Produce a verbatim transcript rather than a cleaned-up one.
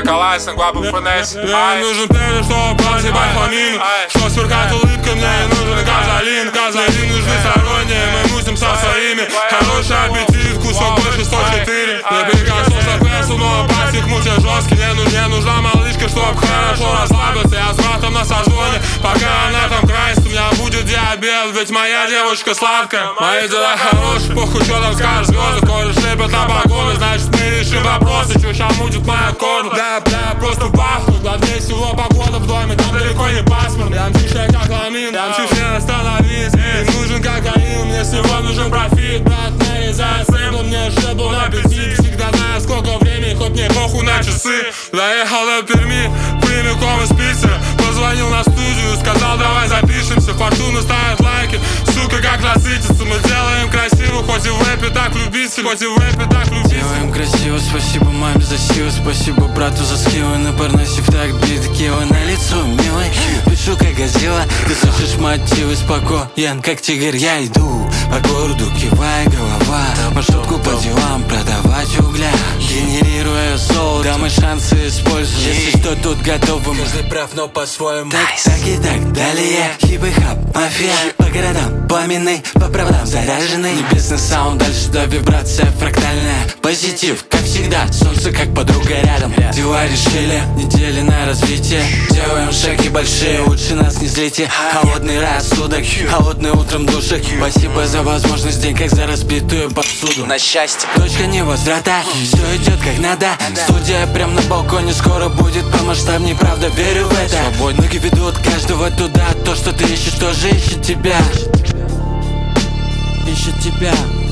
Николай, Сангвапов, ФНС. Мне нужен певец, чтобы прозябать хламину, что сверкать улыбкой, мне не нужен газолин. Газолин нужны сторонние, мы мусим со своими. Хороший аппетит, кусок больше сто четыре. Я прикоснулся к прессу, но пасик мути жесткий. Мне, ну, мне нужна малышка, чтоб хорошо расслабиться. Я с братом на созвоне, пока она там красит, у меня будет диабет, ведь моя девочка сладкая. Мои дела хорошие, похуй, что там скажешь звезды. Коли шлепят на погоны, значит мы решим вопросы. Чё ща мутит моя корна? Бля, бля, просто в баху. Главнее всего погода в доме, там далеко не пасмурно. Я мчу шея как ламин, я мчу все остановись. Мне нужен кокаин, мне всего нужен профит. Брат, нарезай сэмпл, мне чтобы на аппетит. Всегда знаю, сколько времени, хоть мне похуй на часы. Доехал до Перми, прямиком из Питера. Позвонил на студию, сказал, давай запишемся. Фортуна ставит лайки, сука, как насытится. Мы делаем красиво, хоть и в рэпе так любитель, хоть и в рэпе так любитель. Делаем красиво, спасибо маме за силу, спасибо брату за скиллы. На парнасе в так бит кило на лицо, милый. Пишу как газела, ты слышишь мотивы. Спокоен, как тигр, я иду по городу, кивая голова. Маршрутку по делам, продавать угля, генерируя золото. Да, мы шансы используем, если что, тут готовы. Каждый прав, но по-своему. Так, так и так далее. Хип-хап, мафия, по городам пламенный, по правдам заряженный. Небесный саунд, дальше до вибрация фрактальная. Позитив, как всегда, солнце как подруга рядом. Дела решили, недели на развитие. Делаем шаги большие, лучше нас не злите. Холодный рассудок, холодный утром душек. Спасибо за возможность, день как за разбитую посуду. На счастье. Точка невозврата, все идет как надо. Студия прям на балконе, скоро будет помасштабней, правда, верю в это. Ноги ведут каждого туда, то, что ты ищешь, тоже ищет тебя. Ищет тебя.